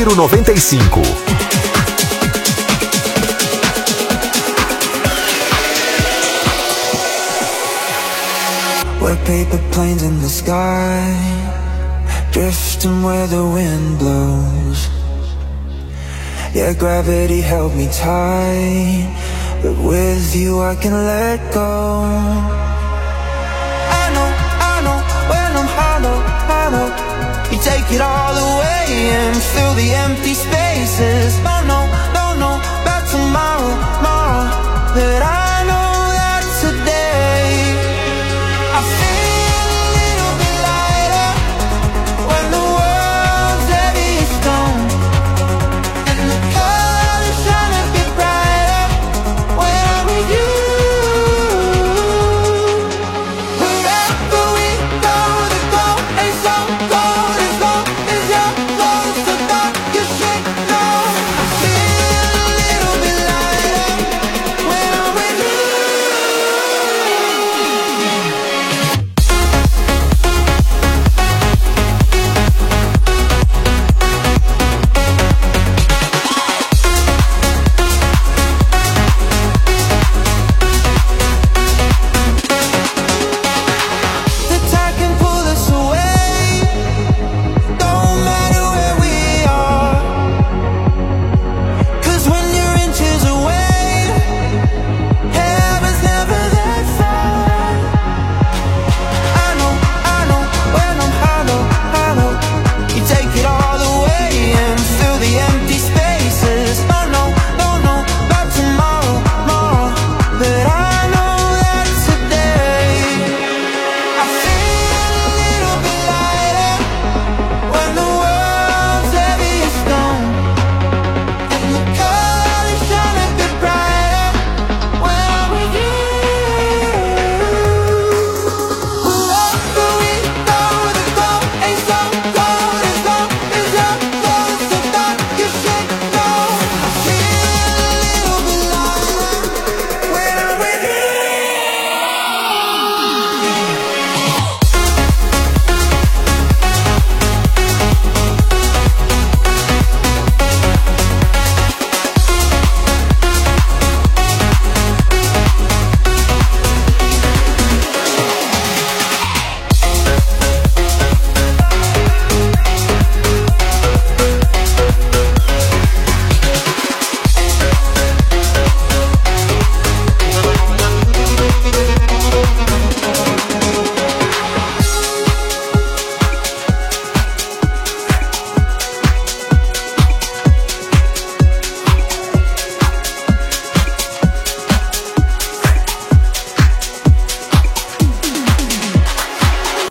Giro 95. We're paper planes in the sky, drifting where the wind blows. Yeah, gravity held me tight, but with you I can let go. I know, when I'm hollow, you take it all away and fill the empty spaces. Don't know about tomorrow, but I know that today I feel